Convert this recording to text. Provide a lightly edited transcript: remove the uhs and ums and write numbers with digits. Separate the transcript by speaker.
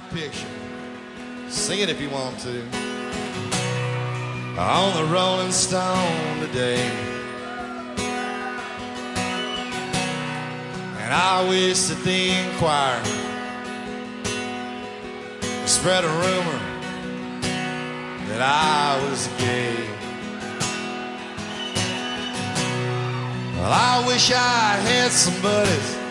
Speaker 1: picture. Sing it if you want to. On the Rolling Stone today. And I wish that the Inquirer would spread a rumor that I was gay. Well, I wish I had some buddies